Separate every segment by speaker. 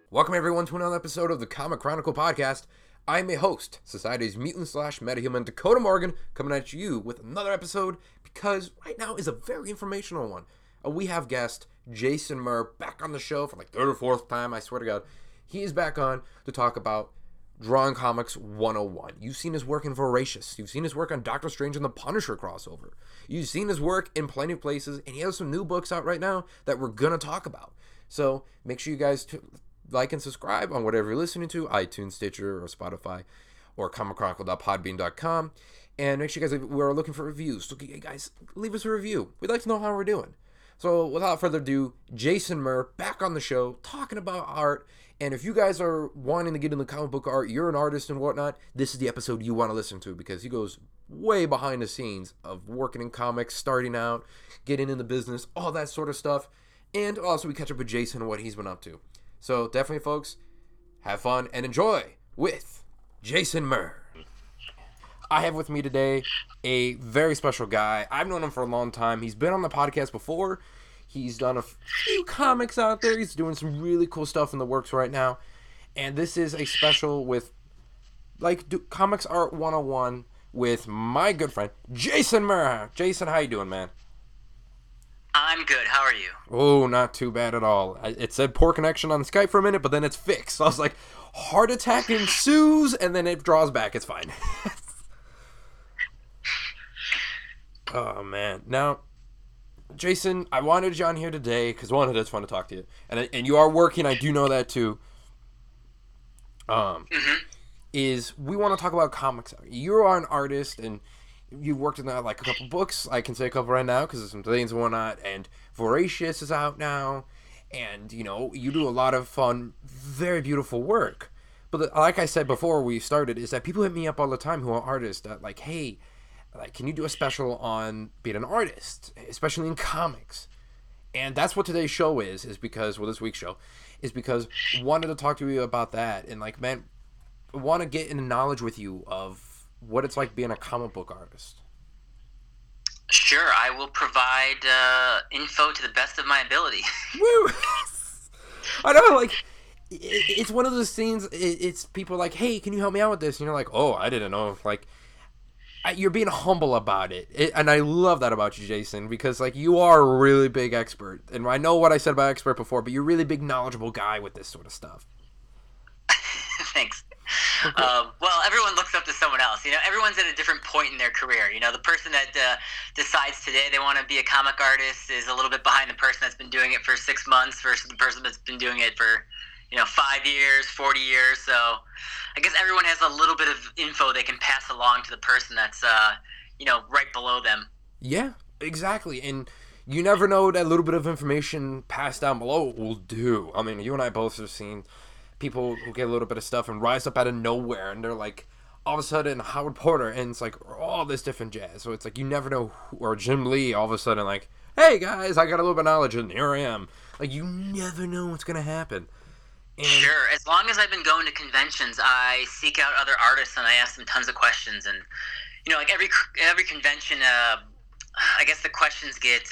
Speaker 1: Welcome everyone to another episode of the Comic Chronicle Podcast. I'm a host, Society's mutant/metahuman Dakota Morgan, coming at you with another episode because right now is a very informational one. We have guest Jason Murr back on the show for like third or fourth time, I swear to God. He is back on to talk about Drawing Comics 101. You've seen his work in Voracious. You've seen his work on Doctor Strange and the Punisher crossover. You've seen his work in plenty of places, and he has some new books out right now that we're going to talk about. So make sure you guys like and subscribe on whatever you're listening to, iTunes, Stitcher, or Spotify, or comicchronicle.podbean.com. And make sure you guys, we're looking for reviews. So guys, leave us a review. We'd like to know how we're doing. So without further ado, Jason Murr back on the show talking about art. And if you guys are wanting to get into comic book art, you're an artist and whatnot, this is the episode you want to listen to because he goes way behind the scenes of working in comics, starting out, getting in the business, all that sort of stuff. And also we catch up with Jason and what he's been up to. So definitely, folks, have fun and enjoy with Jason Murr. I have with me today a very special guy. I've known him for a long time. He's been on the podcast before. He's done a few comics out there. He's doing some really cool stuff in the works right now. And this is a special with, Comics Art 101 with my good friend, Jason Murr. Jason, how you doing, man?
Speaker 2: I'm good. How are you?
Speaker 1: Oh, not too bad at all. It said poor connection on Skype for a minute, but then it's fixed. So I was like, heart attack ensues, and then it draws back. It's fine. Oh, man. Now, Jason, I wanted you on here today because, one, it's fun to talk to you. And you are working. I do know that, too. Is we want to talk about comics. You are an artist, and you've worked in a couple books. I can say a couple right now because there's some things and whatnot. And Voracious is out now. And, you do a lot of fun, very beautiful work. But like I said before we started, is that people hit me up all the time who are artists that hey, can you do a special on being an artist, especially in comics? And that's what today's show is because, this week's show, is because I wanted to talk to you about that. And, man, I want to get into knowledge with you of what it's like being a comic book artist.
Speaker 2: Sure, I will provide info to the best of my ability.
Speaker 1: Woo! I know, it's one of those things, it's people like, hey, can you help me out with this? And you're like, oh, I didn't know. You're being humble about it. And I love that about you, Jason, because, you are a really big expert. And I know what I said about expert before, but you're a really big, knowledgeable guy with this sort of stuff.
Speaker 2: Thanks. Okay. Well, everyone looks up to someone else. Everyone's at a different point in their career. The person that decides today they want to be a comic artist is a little bit behind the person that's been doing it for 6 months versus the person that's been doing it for 5 years, 40 years. So I guess everyone has a little bit of info they can pass along to the person that's right below them.
Speaker 1: Yeah, exactly. And you never know what that little bit of information passed down below will do. I mean, you and I both have seen people who get a little bit of stuff and rise up out of nowhere, and they're all of a sudden Howard Porter, and it's all this different jazz. So it's you never know or Jim Lee all of a sudden hey guys, I got a little bit of knowledge and here I am. You never know what's gonna happen. And
Speaker 2: sure, as long as I've been going to conventions, I seek out other artists and I ask them tons of questions. And every convention, I guess the questions get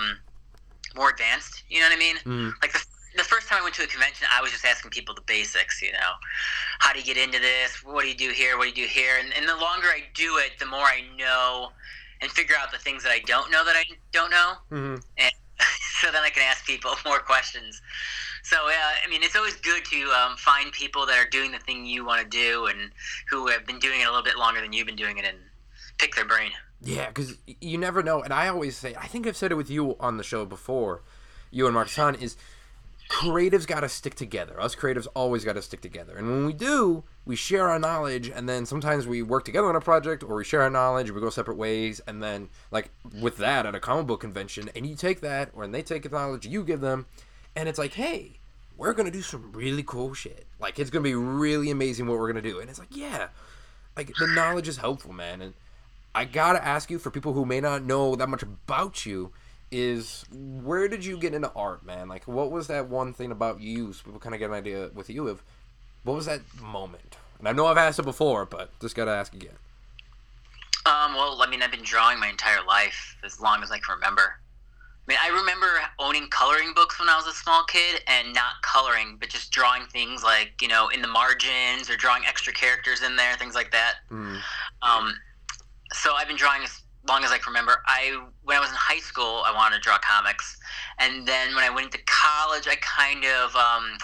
Speaker 2: more advanced. You know what I mean?
Speaker 1: Mm.
Speaker 2: The first time I went to a convention, I was just asking people the basics, how do you get into this? What do you do here? What do you do here? And the longer I do it, the more I know and figure out the things that I don't know that I don't know.
Speaker 1: Mm-hmm.
Speaker 2: And so then I can ask people more questions. So, it's always good to find people that are doing the thing you want to do and who have been doing it a little bit longer than you've been doing it and pick their brain.
Speaker 1: Yeah, because you never know. And I always say, I think I've said it with you on the show before, you and Mark San, is creatives got to stick together. Us creatives always got to stick together. And when we do, we share our knowledge, and then sometimes we work together on a project, or we share our knowledge, we go separate ways, and then, with that at a comic book convention, and you take that, or they take the knowledge you give them, and it's hey, we're going to do some really cool shit. It's going to be really amazing what we're going to do. And it's yeah, the knowledge is helpful, man. And I got to ask you, for people who may not know that much about you, is where did you get into art, man? What was that one thing about you, so people kind of get an idea with you of what was that moment? And I know I've asked it before, but just got to ask again.
Speaker 2: Well, I've been drawing my entire life, as long as I can remember. I mean, I remember owning coloring books when I was a small kid and not coloring, but just drawing things like, in the margins or drawing extra characters in there, things like that.
Speaker 1: Mm.
Speaker 2: Um, so I've been drawing as long as I can remember. When I was in high school, I wanted to draw comics. And then when I went into college, I kind of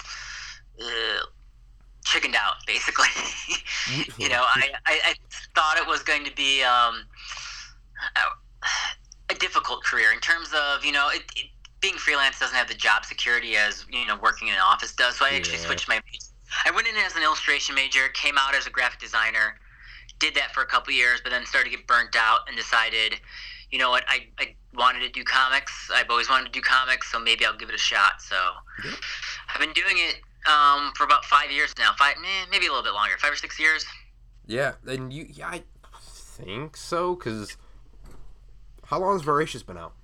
Speaker 2: chickened out, basically. I thought it was going to be a difficult career in terms of, being freelance doesn't have the job security as, working in an office does. So I actually switched my major. I went in as an illustration major, came out as a graphic designer, did that for a couple years, but then started to get burnt out and decided, you know what, I wanted to do comics. I've always wanted to do comics, so maybe I'll give it a shot. So I've been doing it for about 5 years now. Maybe a little bit longer, 5 or 6 years.
Speaker 1: Yeah, and I think so, because how long has Voracious been out?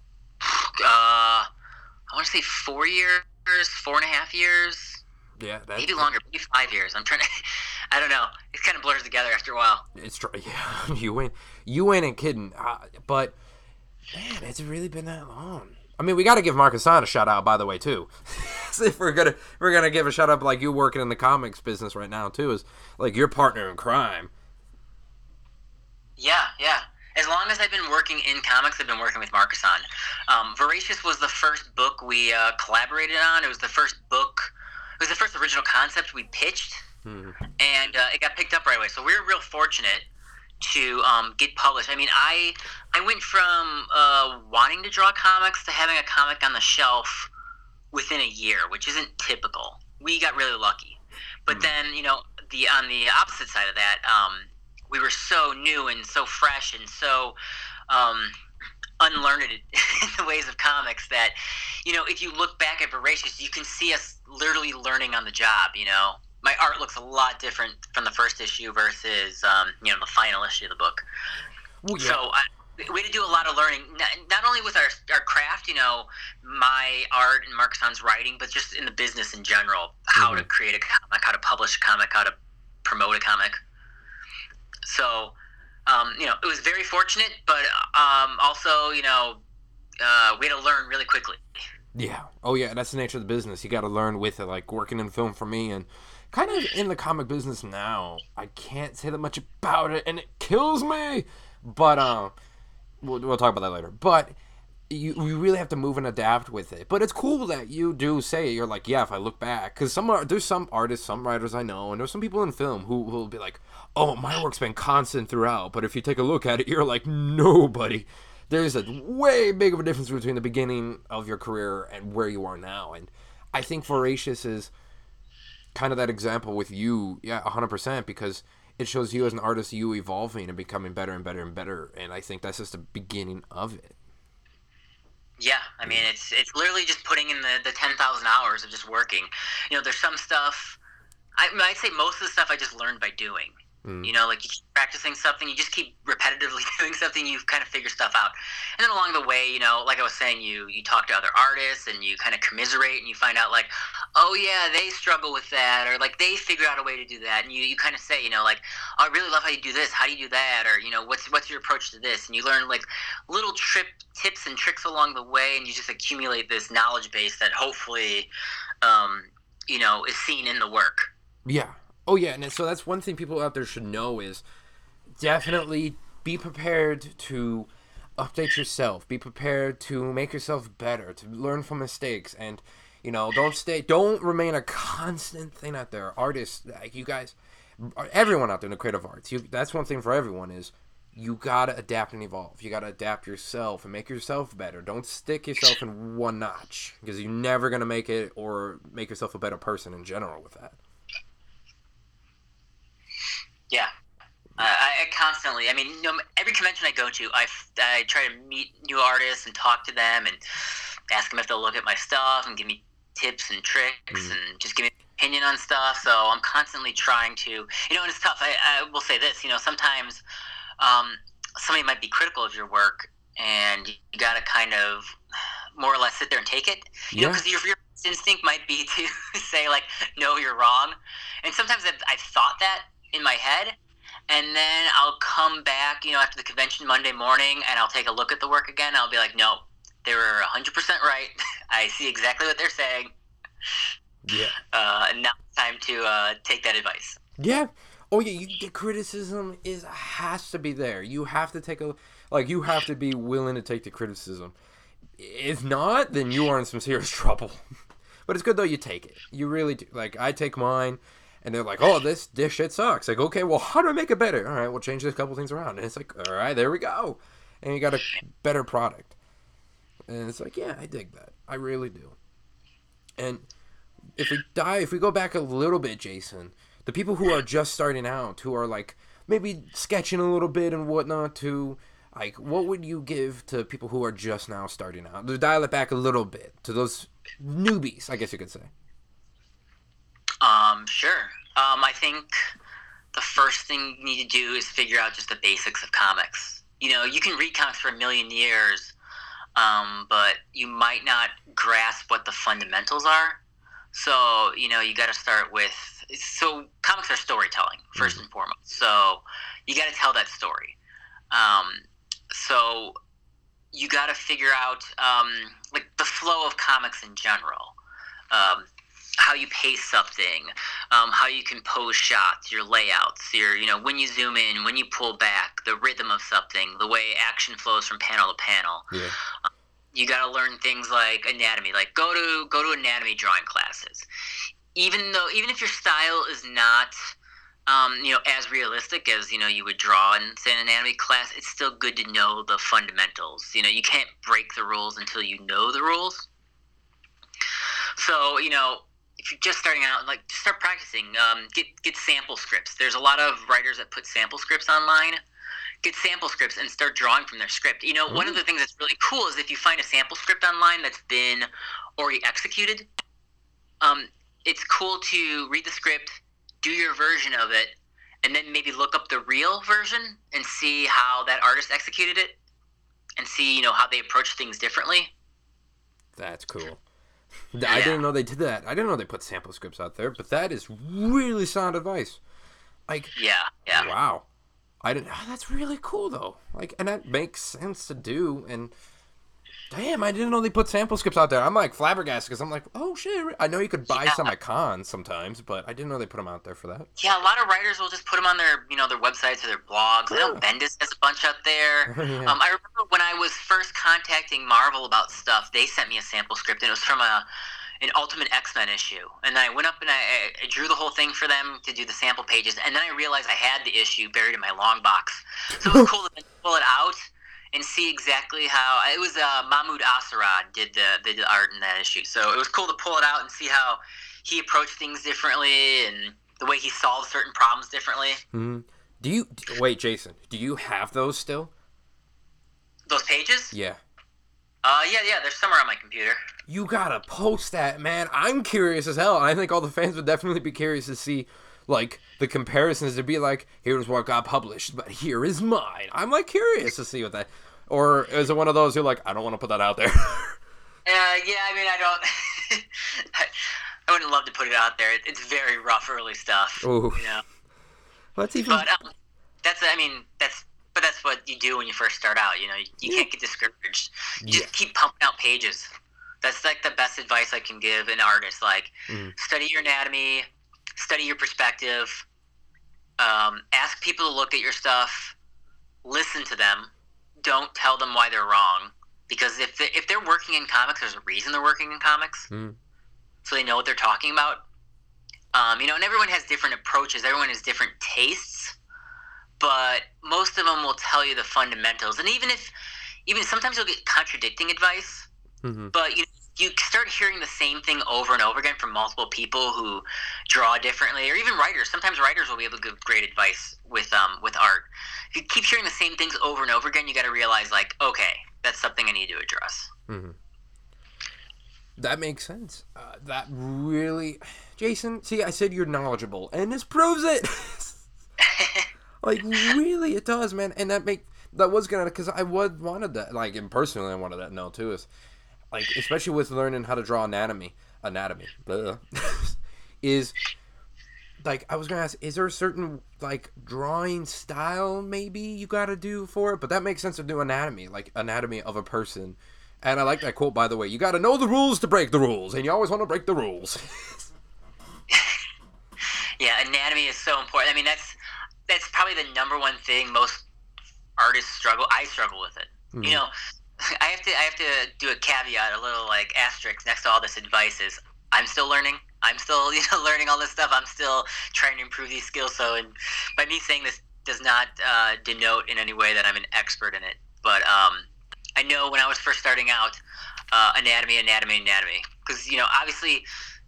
Speaker 2: I want to say 4 years, 4.5 years.
Speaker 1: Yeah,
Speaker 2: maybe longer, maybe 5 years. I'm trying to, I don't know. It kind of blurs together after a while.
Speaker 1: Yeah, you ain't kidding. But man, it's really been that long. I mean, we got to give Mark Hassan a shout out, by the way, too. If we're gonna give a shout out, like you working in the comics business right now too, is like your partner in crime.
Speaker 2: Yeah. As long as I've been working in comics, I've been working with Mark Hassan. Voracious was the first book we collaborated on. It was the first book. It was the first original concept we pitched, and it got picked up right away. So we were real fortunate to get published. I mean, I went from wanting to draw comics to having a comic on the shelf within a year, which isn't typical. We got really lucky. But then, on the opposite side of that, we were so new and so fresh and so unlearned in the ways of comics that, if you look back at Voracious, you can see us literally learning on the job. My art looks a lot different from the first issue versus, the final issue of the book. Well, yeah. So we had to do a lot of learning, not only with our craft, my art and Mark Hassan's writing, but just in the business in general, how to create a comic, how to publish a comic, how to promote a comic. So, it was very fortunate, but also, we had to learn really quickly.
Speaker 1: Yeah. Oh, yeah. That's the nature of the business. You got to learn with it, like working in film for me and kind of in the comic business now. I can't say that much about it, and it kills me. But we'll talk about that later. But you really have to move and adapt with it. But it's cool that you do say it. You're like, yeah, if I look back. Because there's some artists, some writers I know, and there's some people in film who will be like, oh, my work's been constant throughout. But if you take a look at it, you're like, nobody. There's a way big of a difference between the beginning of your career and where you are now. And I think Voracious is kind of that example with you, 100%, because it shows you as an artist, you evolving and becoming better and better and better. And I think that's just the beginning of it.
Speaker 2: Yeah, I mean, it's literally just putting in the 10,000 hours of just working. There's some stuff, I'd say most of the stuff I just learned by doing. Like you keep practicing something, you just keep repetitively doing something, you kind of figure stuff out. And then along the way, like I was saying, you talk to other artists and you kind of commiserate and you find out like, oh yeah, they struggle with that, or like they figure out a way to do that. And you kind of say, like, oh, I really love how you do this. How do you do that? Or, what's your approach to this? And you learn like little tips and tricks along the way, and you just accumulate this knowledge base that hopefully, is seen in the work.
Speaker 1: Yeah. Oh, yeah, and so that's one thing people out there should know is definitely be prepared to update yourself. Be prepared to make yourself better, to learn from mistakes, and, don't remain a constant thing out there. Artists, like you guys, everyone out there in the creative arts, that's one thing for everyone is you got to adapt and evolve. You got to adapt yourself and make yourself better. Don't stick yourself in one notch because you're never going to make it or make yourself a better person in general with that.
Speaker 2: Yeah, I constantly. I mean, every convention I go to, I try to meet new artists and talk to them and ask them if they'll look at my stuff and give me tips and tricks and just give me an opinion on stuff. So I'm constantly trying to, and it's tough. I will say this, sometimes somebody might be critical of your work, and you got to kind of more or less sit there and take it. Because your instinct might be to say like, no, you're wrong. And sometimes I've thought that in my head, and then I'll come back, after the convention Monday morning, and I'll take a look at the work again, and I'll be like, no, They were 100% right. I see exactly what they're saying.
Speaker 1: Yeah.
Speaker 2: And now it's time to take that advice.
Speaker 1: Yeah. Oh yeah, the criticism has to be there. You have to you have to be willing to take the criticism. If not, then you are in some serious trouble. But it's good though you take it. You really do. Like I take mine, and they're like, "Oh, this shit sucks." Like, okay, well, how do I make it better? All right, we'll change this couple things around, and it's like, all right, there we go, and you got a better product. And it's like, yeah, I dig that. I really do. And if we go back a little bit, Jason, the people who are just starting out, who are like maybe sketching a little bit and whatnot, to like, what would you give to people who are just now starting out? To dial it back a little bit to those newbies, I guess you could say.
Speaker 2: Sure. I think the first thing you need to do is figure out just the basics of comics. You know, you can read comics for a million years, but you might not grasp what the fundamentals are. So, you know, you got to start with... So, comics are storytelling, first and foremost. So, you got to tell that story. So, you got to figure out, like, the flow of comics in general. How you pace something, how you compose shots, your layouts, when you zoom in, when you pull back, the rhythm of something, the way action flows from panel to panel.
Speaker 1: Yeah.
Speaker 2: You got to learn things like anatomy, like go to anatomy drawing classes. Even if your style is not, as realistic as, you would draw in, say, an anatomy class, it's still good to know the fundamentals. You can't break the rules until you know the rules. So, if you're just starting out, like, just start practicing. Get sample scripts. There's a lot of writers that put sample scripts online. Get sample scripts and start drawing from their script. One of the things that's really cool is if you find a sample script online that's been already executed, it's cool to read the script, do your version of it, and then maybe look up the real version and see how that artist executed it and see, how they approach things differently.
Speaker 1: That's cool. Yeah. I didn't know they did that. I didn't know they put sample scripts out there, but that is really sound advice. Like,
Speaker 2: yeah.
Speaker 1: Wow. That's really cool though. Like, and that makes sense to do. And damn, I didn't know they put sample scripts out there. I'm like flabbergasted because I'm like, oh shit. I know you could buy some at cons sometimes, but I didn't know they put them out there for that.
Speaker 2: Yeah, a lot of writers will just put them on their, their websites or their blogs. Yeah. I know Bendis has a bunch out there. Yeah. I remember when I was first contacting Marvel about stuff, they sent me a sample script, and it was from an Ultimate X-Men issue. And then I went up and I drew the whole thing for them to do the sample pages, and then I realized I had the issue buried in my long box. So it was cool to pull it out and see exactly how... It was Mahmoud Asarad did the art in that issue. So it was cool to pull it out and see how he approached things differently and the way he solved certain problems differently.
Speaker 1: Mm-hmm. Wait, Jason, do you have those still?
Speaker 2: Those pages?
Speaker 1: Yeah.
Speaker 2: Yeah, they're somewhere on my computer.
Speaker 1: You gotta post that, man. I'm curious as hell. I think all the fans would definitely be curious to see, like, the comparisons, to be like, here's what got published, but here is mine. I'm, like, curious to see what that... Or is it one of those who, like, I don't want to put that out there?
Speaker 2: I don't... I wouldn't love to put it out there. It's very rough early stuff.
Speaker 1: Ooh. That's even...
Speaker 2: But that's what you do when you first start out. You can't get discouraged. Just keep pumping out pages. That's like the best advice I can give an artist. Like, study your anatomy, study your perspective, ask people to look at your stuff, listen to them. Don't tell them why they're wrong, because if they're working in comics, there's a reason they're working in comics, so they know what they're talking about. And everyone has different approaches. Everyone has different tastes. But most of them will tell you the fundamentals. And even sometimes you'll get contradicting advice, but you start hearing the same thing over and over again from multiple people who draw differently, or even writers. Sometimes writers will be able to give great advice with art. If you keep hearing the same things over and over again, you got to realize, like, okay, that's something I need to address.
Speaker 1: Mm-hmm. That makes sense. That really... Jason, see, I said you're knowledgeable, and this proves it! Like, really, it does, man. And that was gonna, because I wanted that, like, and personally, I wanted that to know, too, is, like, especially with learning how to draw anatomy, blah, is, like, I was gonna ask, is there a certain, like, drawing style, maybe, you gotta do for it? But that makes sense to do anatomy, like, anatomy of a person, And I like that quote, by the way. You got to know the rules to break the rules, and you always want to break the rules.
Speaker 2: Yeah, anatomy is so important. I mean, that's probably the number one thing most artists struggle. I struggle with it. You know, I have to do a caveat, a little like asterisk next to all this advice is I'm still learning. I'm still learning all this stuff. I'm still trying to improve these skills. So, and by me saying this does not denote in any way that I'm an expert in it. But I know when I was first starting out, anatomy, because obviously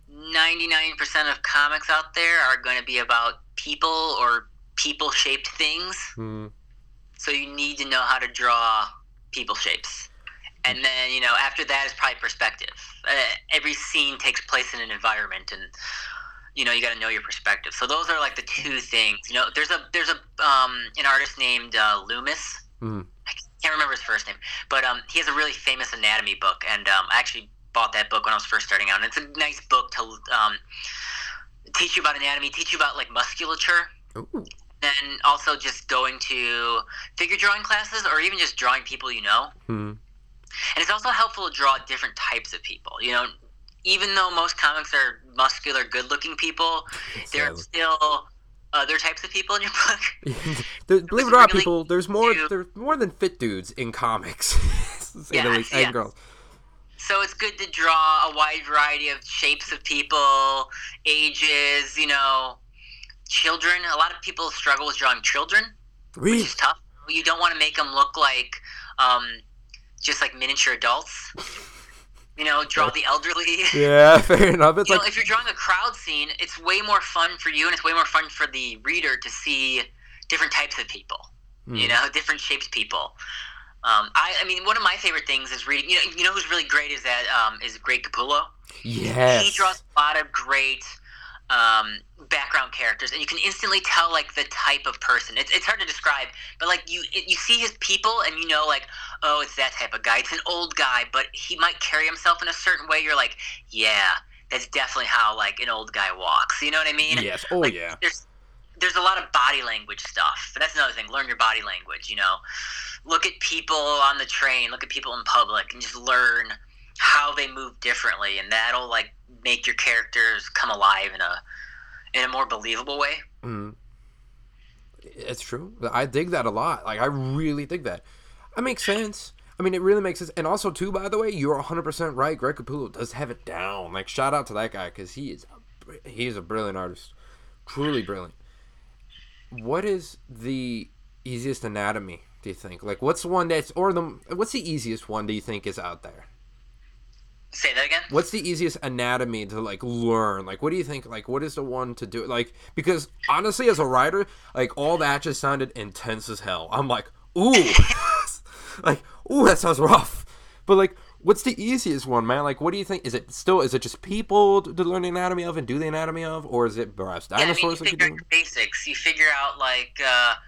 Speaker 2: 99% of comics out there are going to be about people or people-shaped things. So you need to know how to draw people shapes. And then, after that is probably perspective. Every scene takes place in an environment, and you got to know your perspective. So those are like the two things. There's an artist named Loomis. I can't remember his first name, but he has a really famous anatomy book, and I actually bought that book when I was first starting out. And it's a nice book to teach you about anatomy, teach you about like musculature.
Speaker 1: Ooh.
Speaker 2: And also just going to figure drawing classes, or even just drawing people And it's also helpful to draw different types of people. Even though most comics are muscular, good-looking people, there are still other types of people in your book.
Speaker 1: Believe it or not, people, there's more than fit dudes in comics. And girls.
Speaker 2: So it's good to draw a wide variety of shapes of people, ages, children. A lot of people struggle with drawing children,
Speaker 1: really?
Speaker 2: Which is tough. You don't want to make them look like just like miniature adults. Draw the elderly.
Speaker 1: Yeah, fair enough. It's
Speaker 2: if you're drawing a crowd scene, it's way more fun for you, and it's way more fun for the reader to see different types of people. Different shapes people. I mean, one of my favorite things is reading. Who's really great is Greg Capullo.
Speaker 1: Yes.
Speaker 2: He draws a lot of great background characters, and you can instantly tell like the type of person. It's hard to describe, but like you see his people, and oh, it's that type of guy. It's an old guy, but he might carry himself in a certain way. You're like, yeah, that's definitely how like an old guy walks. You know what I mean?
Speaker 1: Yes. Oh,
Speaker 2: like,
Speaker 1: yeah.
Speaker 2: There's a lot of body language stuff. But that's another thing. Learn your body language. Look at people on the train. Look at people in public, and just learn how they move differently, and that'll like make your characters come alive in a more believable way.
Speaker 1: It's true. I dig that a lot. Like, I really dig that. That makes sense. I mean, it really makes sense. And also, too, by the way, you're 100% right. Greg Capullo does have it down. Like, shout out to that guy, because he is a brilliant artist. Truly brilliant. What is the easiest anatomy, do you think? Like, what's the one what's the easiest one do you think is out there?
Speaker 2: Say that again?
Speaker 1: What's the easiest anatomy to, like, learn? Like, what do you think? Like, what is the one to do? Like, because, honestly, as a writer, like, all that just sounded intense as hell. I'm like, ooh. Like, ooh, that sounds rough. But, like, what's the easiest one, man? Like, what do you think? Is it just people to learn the anatomy of and do the anatomy of? Or is it perhaps dinosaurs?
Speaker 2: You figure out basics. You figure out, like,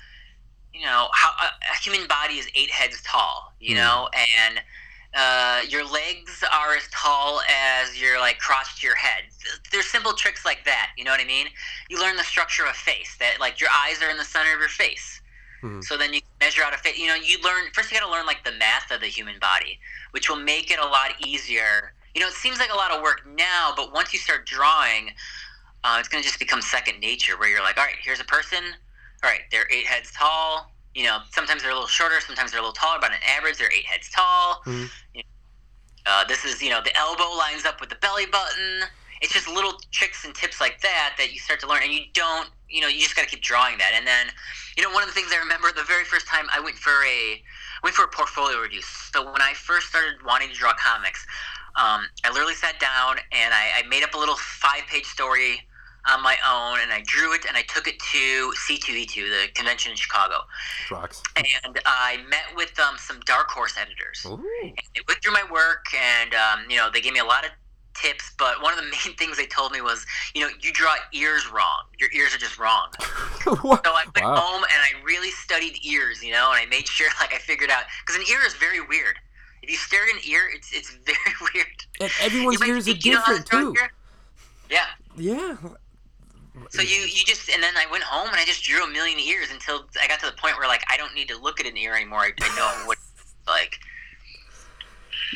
Speaker 2: how a human body is 8 heads tall, and your legs are as tall as your like crotch to your head. There's simple tricks like that. You know what I mean? You learn the structure of a face. That like your eyes are in the center of your face. So then you measure out a face. You learn first. You got to learn like the math of the human body, which will make it a lot easier. It seems like a lot of work now, but once you start drawing, it's going to just become second nature. Where you're like, all right, here's a person. All right, they're 8 heads tall. Sometimes they're a little shorter, sometimes they're a little taller, but on average, they're 8 heads tall. This is, the elbow lines up with the belly button. It's just little tricks and tips like that you start to learn, and you don't, you just got to keep drawing that. And then, one of the things I remember the very first time I went for a portfolio review. So when I first started wanting to draw comics, I literally sat down and I made up a little 5-page story on my own, and I drew it, and I took it to C2E2, the convention in Chicago.
Speaker 1: Rocks.
Speaker 2: And I met with some Dark Horse editors.
Speaker 1: Ooh.
Speaker 2: And they went through my work, and they gave me a lot of tips, but one of the main things they told me was, you draw ears wrong. Your ears are just wrong. So I went home, and I really studied ears, and I made sure, like, I figured out, because an ear is very weird. If you stare at an ear, it's very weird.
Speaker 1: And everyone's ears are different, too.
Speaker 2: Yeah.
Speaker 1: Yeah.
Speaker 2: So you just, and then I went home and I just drew a million ears until I got to the point where, like, I don't need to look at an ear anymore. I know what it's like.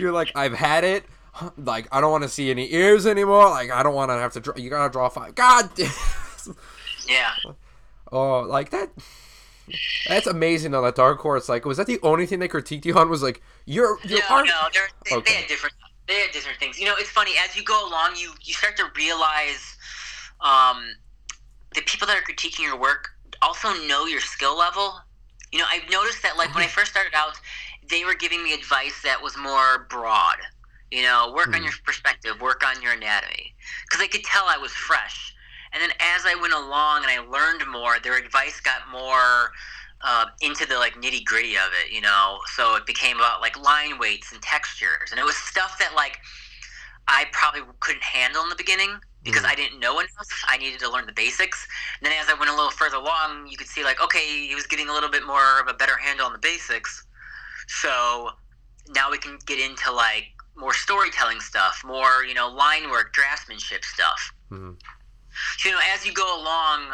Speaker 1: You're like, I've had it. Like, I don't want to see any ears anymore. Like, I don't want to have to draw. You gotta draw 5. God damn.
Speaker 2: Yeah.
Speaker 1: Oh, like that. That's amazing on that Dark Horse. Like, was that the only thing they critiqued you on? Was like, your art?
Speaker 2: No, they had different things. You know, it's funny, as you go along, you start to realize the people that are critiquing your work also know your skill level. You know, I've noticed that, like, when I first started out, they were giving me advice that was more broad. You know, work on your perspective, work on your anatomy. Because I could tell I was fresh. And then as I went along and I learned more, their advice got more into the, like, nitty-gritty of it, you know? So it became about, like, line weights and textures. And it was stuff that, like, I probably couldn't handle in the beginning because I didn't know enough. I needed to learn the basics. And then as I went a little further along, you could see, like, okay, he was getting a little bit more of a better handle on the basics. So now we can get into, like, more storytelling stuff, more, you know, line work, draftsmanship stuff.
Speaker 1: Mm-hmm.
Speaker 2: So, you know, as you go along,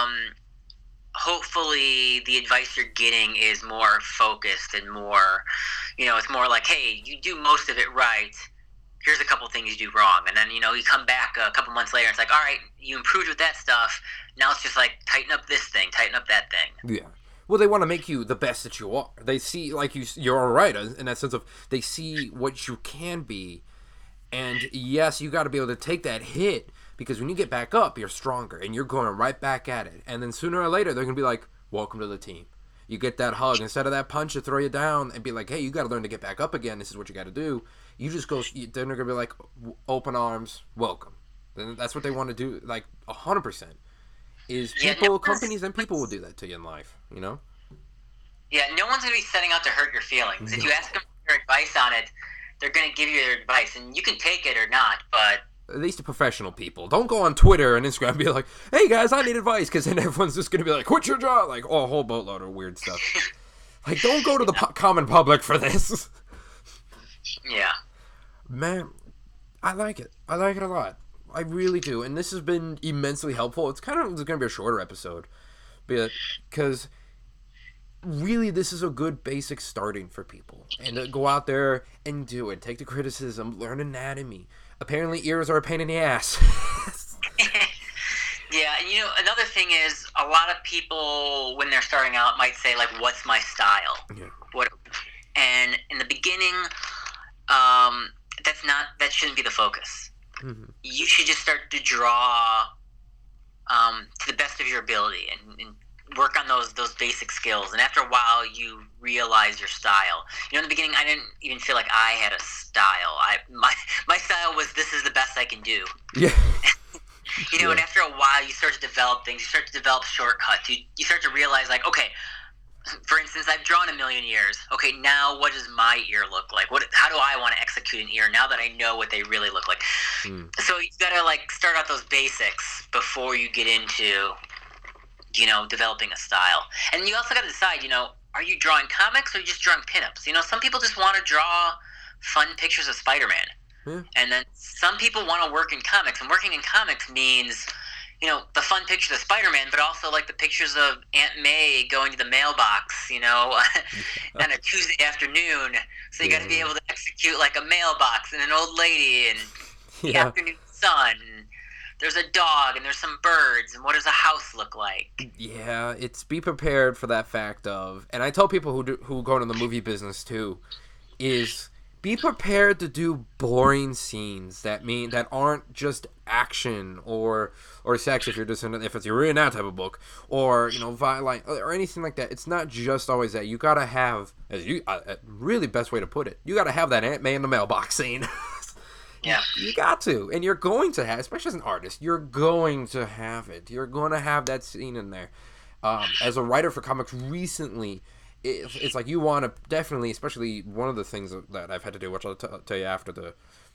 Speaker 2: hopefully the advice you're getting is more focused and more, you know, it's more like, hey, you do most of it right. Here's a couple things you do wrong. And then, you know, you come back a couple months later and it's like, all right, you improved with that stuff. Now it's just like, tighten up this thing, tighten up that thing.
Speaker 1: Yeah. Well, they want to make you the best that you are. They see, like, you're all right in that sense of they see what you can be. And yes, you got to be able to take that hit because when you get back up, you're stronger and you're going right back at it. And then sooner or later, they're going to be like, welcome to the team. You get that hug. Instead of that punch to throw you down and be like, hey, you got to learn to get back up again. This is what you got to do. You just go, then they're going to be like, open arms, welcome. Then that's what they want to do, like 100%. Is people, companies, and people will do that to you in life, you know?
Speaker 2: Yeah, no one's going to be setting out to hurt your feelings. No. If you ask them for advice on it, they're going to give you their advice, and you can take it or not, but...
Speaker 1: At least the professional people. Don't go on Twitter and Instagram and be like, hey, guys, I need advice, because then everyone's just going to be like, quit your job! Like, oh, a whole boatload of weird stuff. Like, don't go to the common public for this.
Speaker 2: Yeah.
Speaker 1: Man, I like it. I like it a lot. I really do, and this has been immensely helpful. It's going to be a shorter episode, because really this is a good basic starting for people, and to go out there and do it. Take the criticism, learn anatomy. Apparently, ears are a pain in the ass.
Speaker 2: Yeah, and you know, another thing is a lot of people when they're starting out might say, like, "What's my style?" Yeah. And in the beginning, that shouldn't be the focus. Mm-hmm. You should just start to draw to the best of your ability and work on those basic skills. And after a while, you realize your style. You know, in the beginning, I didn't even feel like I had a style. My style was, this is the best I can do.
Speaker 1: Yeah.
Speaker 2: You know, yeah. And after a while, you start to develop things. You start to develop shortcuts. You start to realize, like, okay, for instance, I've drawn a million ears. Okay, now what does my ear look like? How do I want to execute an ear now that I know what they really look like? So you gotta, like, start out those basics before you get into, you know, developing a style. And you also gotta decide, you know, are you drawing comics or are you just drawing pinups? You know, some people just want to draw fun pictures of Spider-Man. And then some people want to work in comics. And working in comics means, you know, the fun pictures of Spider-Man, but also, like, the pictures of Aunt May going to the mailbox, you know, on a Tuesday afternoon. So you got to be able to execute, like, a mailbox and an old lady and the afternoon sun. There's a dog and there's some birds. And what does a house look like?
Speaker 1: Yeah, it's be prepared for that fact of, and I tell people who go into the movie business too, is be prepared to do boring scenes that aren't just action or sex if you're in that type of book, or, you know, violent or anything like that. It's not just always that. You gotta have, really best way to put it, you gotta have that Aunt May in the mailbox scene.
Speaker 2: Yeah,
Speaker 1: you got to, and you're going to have, especially as an artist, you're going to have it. You're going to have that scene in there. As a writer for comics recently, it's like you want to definitely, especially one of the things that I've had to do, which I'll tell you after the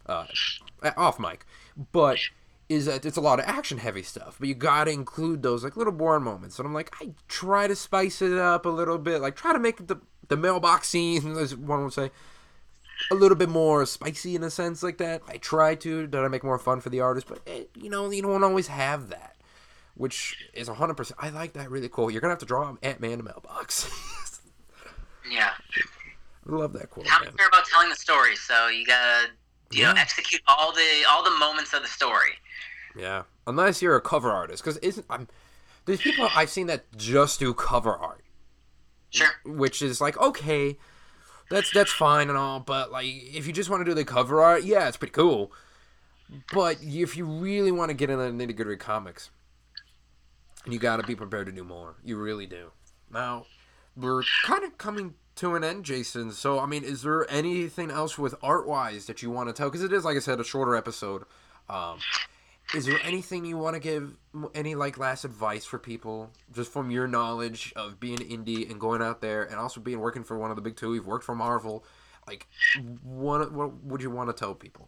Speaker 1: off mic, but is that it's a lot of action heavy stuff, but you got to include those, like, little boring moments. And I'm like, I try to spice it up a little bit, like try to make the mailbox scene, as one would say, a little bit more spicy in a sense like that. I try to make more fun for the artist, but you know, you don't always have that, which is 100%. I like that. Really cool. You're gonna have to draw Aunt May in the mailbox.
Speaker 2: Yeah.
Speaker 1: I love that quote.
Speaker 2: Comics are about telling the story, so you gotta execute all the moments of the story.
Speaker 1: Yeah, unless you're a cover artist, because there's people I've seen that just do cover art.
Speaker 2: Sure.
Speaker 1: Which is like, okay, that's fine and all, but like if you just want to do the cover art, yeah, it's pretty cool. But if you really want to get into the nitty-gritty of comics, you got to be prepared to do more. You really do. Now, we're kind of coming to an end, Jason. So, I mean, is there anything else with art-wise that you want to tell? Because it is, like I said, a shorter episode. Is there anything you want to give, any like last advice for people, just from your knowledge of being indie and going out there, and also working for one of the big two? You've worked for Marvel. Like, what would you want to tell people?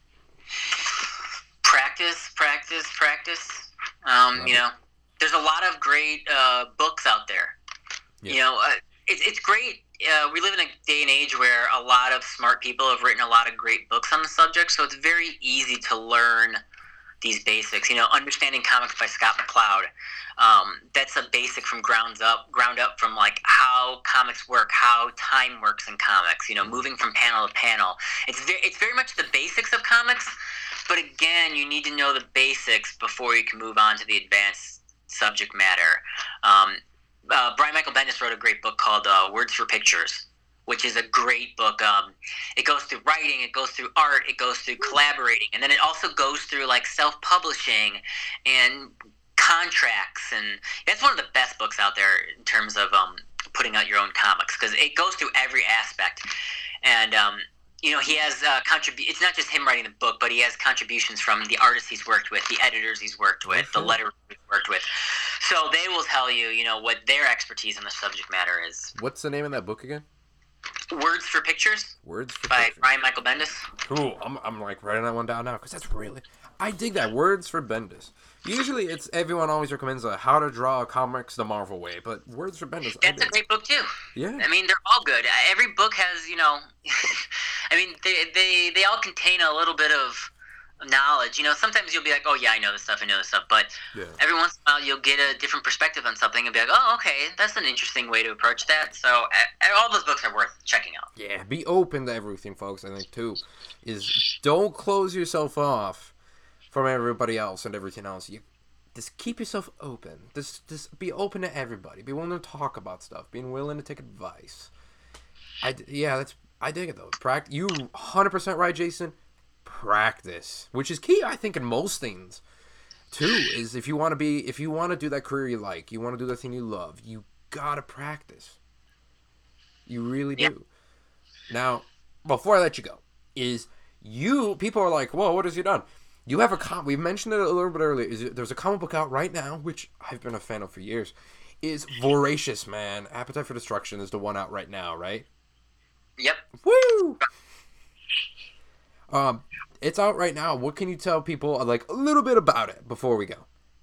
Speaker 2: Practice. There's a lot of great books out there. Yeah. It's great. We live in a day and age where a lot of smart people have written a lot of great books on the subject, so it's very easy to learn these basics. Understanding Comics by Scott McCloud. That's a basic from ground up from like how comics work, how time works in comics. Moving from panel to panel. It's very much the basics of comics. But again, you need to know the basics before you can move on to the advanced subject matter. Brian Michael Bendis wrote a great book called Words for Pictures, which is a great book. It goes through writing, it goes through art, it goes through collaborating, and then it also goes through like self-publishing and contracts, and that's one of the best books out there in terms of putting out your own comics, because it goes through every aspect. And he has it's not just him writing the book, but he has contributions from the artists he's worked with, the editors he's worked with, the letterers he's worked with. So they will tell you, what their expertise in the subject matter is.
Speaker 1: What's the name of that book again?
Speaker 2: Words for Pictures. By Brian Michael Bendis.
Speaker 1: Cool. I'm like writing that one down now, because that's really, I dig that. Words for Bendis. Usually it's everyone always recommends How to Draw Comics the Marvel Way, but Words for Bendis.
Speaker 2: That's a great book too.
Speaker 1: Yeah.
Speaker 2: I mean, they're all good. Every book has, I mean, they all contain a little bit of knowledge. Sometimes you'll be like, oh yeah, I know this stuff, but every once in a while you'll get a different perspective on something and be like, oh, okay, that's an interesting way to approach that. So all those books are worth checking out. Yeah,
Speaker 1: be open to everything, folks. I think too is don't close yourself off from everybody else and everything else. You just keep yourself open. Just be open to everybody. Be willing to talk about stuff. Being willing to take advice. I dig it though. You 100% right, Jason. Practice, which is key, I think, in most things. Too is if you want to do that career you like, you want to do the thing you love, you gotta practice. You really do. Now, before I let you go, people are like, whoa, what has he done? You have we mentioned it a little bit earlier. There's a comic book out right now, which I've been a fan of for years. Is Voracious Man. Appetite for Destruction is the one out right now, right?
Speaker 2: Yep.
Speaker 1: Woo! It's out right now. What can you tell people, like, a little bit about it before we go?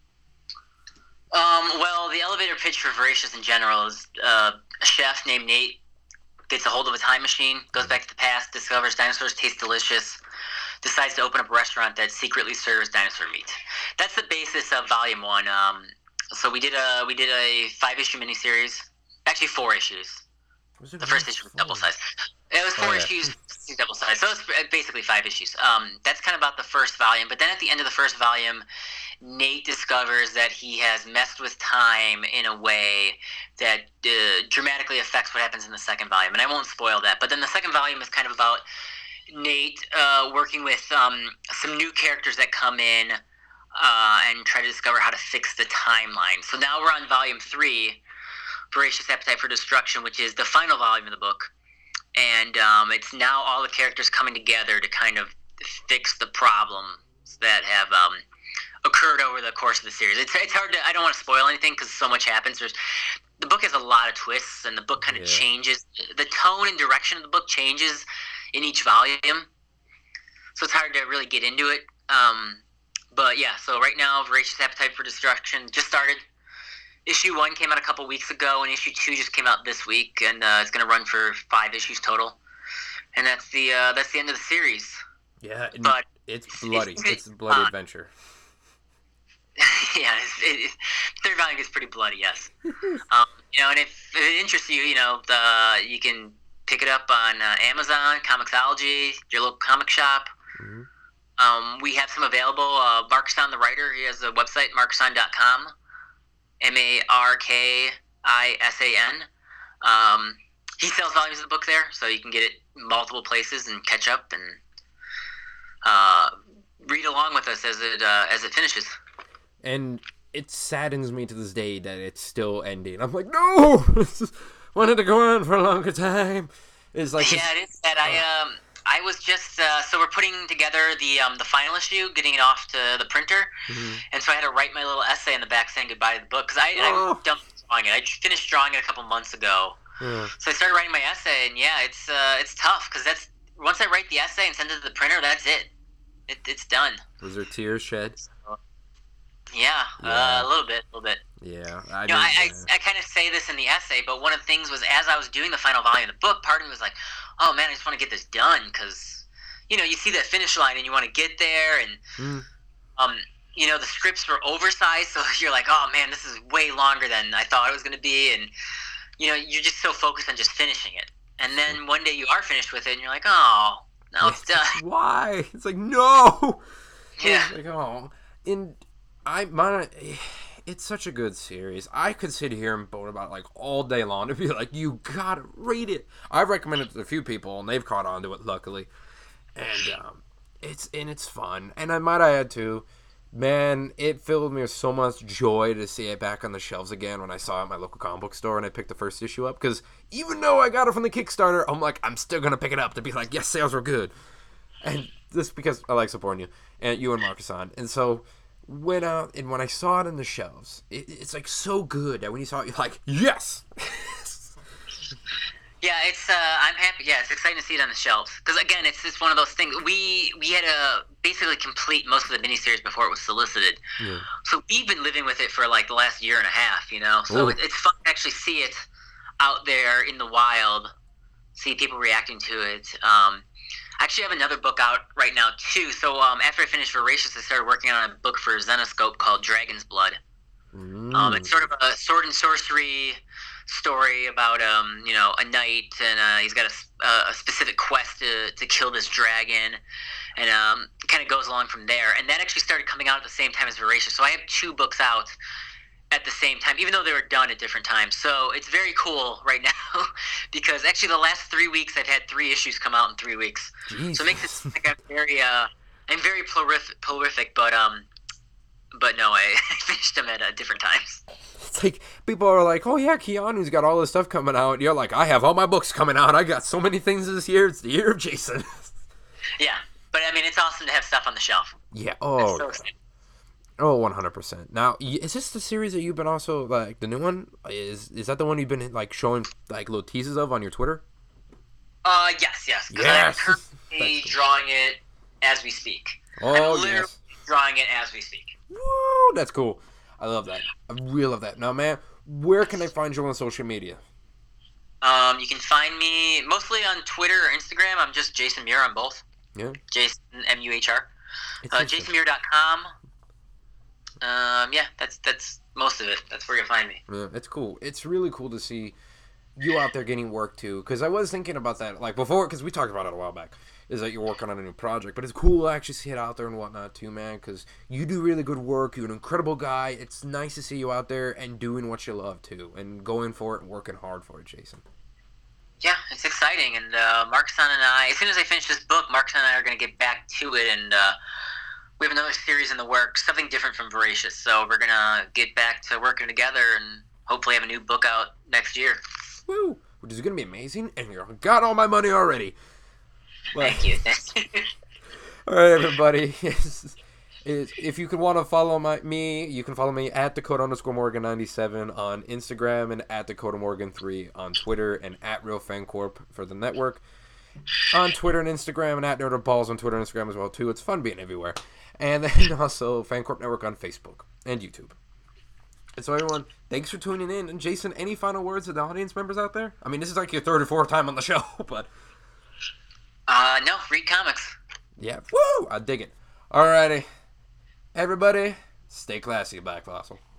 Speaker 2: Well, the elevator pitch for Voracious in general is a chef named Nate gets a hold of a time machine, goes back to the past, discovers dinosaurs taste delicious, decides to open up a restaurant that secretly serves dinosaur meat. That's the basis of Volume 1. So we did a 5-issue miniseries, actually 4 issues. The first issue was double size. It was 4 issues, double size. So it's basically 5 issues. That's kind of about the first volume. But then at the end of the first volume, Nate discovers that he has messed with time in a way that dramatically affects what happens in the second volume. And I won't spoil that. But then the second volume is kind of about Nate working with some new characters that come in and try to discover how to fix the timeline. So now we're on Volume 3, Voracious Appetite for Destruction, which is the final volume of the book. And it's now all the characters coming together to kind of fix the problems that have occurred over the course of the series. It's hard to, I don't want to spoil anything because so much happens. The book has a lot of twists, and the book kind of changes. The tone and direction of the book changes in each volume, so it's hard to really get into it. But yeah, so right now, Voracious Appetite for Destruction just started. Issue 1 came out a couple weeks ago, and Issue 2 just came out this week, and it's going to run for 5 issues total. And that's the end of the series.
Speaker 1: Yeah, but it's bloody. It's a bloody adventure.
Speaker 2: Yeah, third volume is pretty bloody, yes. And if it interests you, you can pick it up on Amazon, Comixology, your local comic shop. We have some available. Markison the writer, he has a website, markison.com, Markisan. He sells volumes of the book there, so you can get it multiple places and catch up and read along with us as it finishes.
Speaker 1: And it saddens me to this day that it's still ending. I'm like, no, wanted to go on for a longer time. It's like,
Speaker 2: yeah, it is sad. I was just so we're putting together the final issue, getting it off to the printer, and so I had to write my little essay in the back saying goodbye to the book because I dumped drawing it. I finished drawing it a couple months ago, so I started writing my essay, and yeah, it's tough because that's once I write the essay and send it to the printer, that's it. It's done.
Speaker 1: Was there tears shed?
Speaker 2: Yeah, a little bit.
Speaker 1: Yeah,
Speaker 2: I kind of say this in the essay, but one of the things was as I was doing the final volume of the book, part of me was like, oh man, I just want to get this done because, you see that finish line and you want to get there, and the scripts were oversized, so you're like, oh man, this is way longer than I thought it was going to be, and you're just so focused on just finishing it, and then one day you are finished with it, and you're like, oh, now it's done.
Speaker 1: Why? It's like, no.
Speaker 2: Yeah.
Speaker 1: It's like, oh, and it's such a good series. I could sit here and bone about it like all day long and be like, you gotta read it. I've recommended it to a few people and they've caught on to it, luckily. And it's fun. And I might add too, man, it filled me with so much joy to see it back on the shelves again when I saw it at my local comic book store and I picked the first issue up. Because even though I got it from the Kickstarter, I'm like, I'm still gonna pick it up to be like, yes, sales were good. And this because I like supporting you and Markison. And so went out, and when I saw it on the shelves, it's like so good that when you saw it, you're like, yes.
Speaker 2: Yeah, it's I'm happy. Yeah, it's exciting to see it on the shelves because again, it's one of those things. We had to basically complete most of the miniseries before it was solicited. Yeah. So we've been living with it for like the last year and a half. So it's fun to actually see it out there in the wild, see people reacting to it. I actually have another book out right now too. So after I finished Voracious, I started working on a book for Zenescope called Dragon's Blood. It's sort of a sword and sorcery story about a knight, and he's got a specific quest to kill this dragon, and it kind of goes along from there. And that actually started coming out at the same time as Voracious. So I have 2 books out at the same time, even though they were done at different times. So it's very cool right now because actually the last 3 weeks I've had 3 issues come out in 3 weeks. Jesus. So it makes it like I'm very prolific, but no, I finished them at different times.
Speaker 1: It's like people are like, oh yeah, Keanu's got all this stuff coming out. You're like, I have all my books coming out. I got so many things this year. It's the year of Jason.
Speaker 2: Yeah, but I mean, it's awesome to have stuff on the shelf.
Speaker 1: Yeah. Oh. Oh, 100%. Now, is this the series that you've been also, like, the new one? Is that the one you've been, like, showing, like, little teases of on your Twitter?
Speaker 2: Yes. Because I'm currently drawing it as we speak.
Speaker 1: Oh,
Speaker 2: I'm literally drawing it as we speak.
Speaker 1: Woo, that's cool. I love that. I really love that. Now, man, where can I find you on social media?
Speaker 2: You can find me mostly on Twitter or Instagram. I'm just Jason Muir on both.
Speaker 1: Yeah.
Speaker 2: Jason, MUHR. JasonMuir.com. Yeah, that's most of it. That's where you'll find me.
Speaker 1: Yeah, it's cool. It's really cool to see you out there getting work too. Because I was thinking about that, like before, because we talked about it a while back, is that you're working on a new project. But it's cool to actually see it out there and whatnot too, man. Because you do really good work. You're an incredible guy. It's nice to see you out there and doing what you love too, and going for it and working hard for it, Jason.
Speaker 2: Yeah, it's exciting. And Markison and I, as soon as I finish this book, Markison and I are going to get back to it and. We have another series in the works, something different from Voracious. So we're going to get back to working together and hopefully have a new book out next year.
Speaker 1: Woo! Which is going to be amazing, and you got all my money already.
Speaker 2: Thank you.
Speaker 1: All right, everybody. If you could want to follow me, you can follow me at Dakota_Morgan97 on Instagram and at DakotaMorgan3 on Twitter and at RealFanCorp for the network. On Twitter and Instagram and at NerdOfBalls on Twitter and Instagram as well, too. It's fun being everywhere. And then also FanCorp Network on Facebook and YouTube. And so everyone, thanks for tuning in. And Jason, any final words to the audience members out there? I mean, this is like your 3rd or 4th time on the show, but...
Speaker 2: No, read comics.
Speaker 1: Yeah, woo! I dig it. Alrighty. Everybody, stay classy, Black Fossil.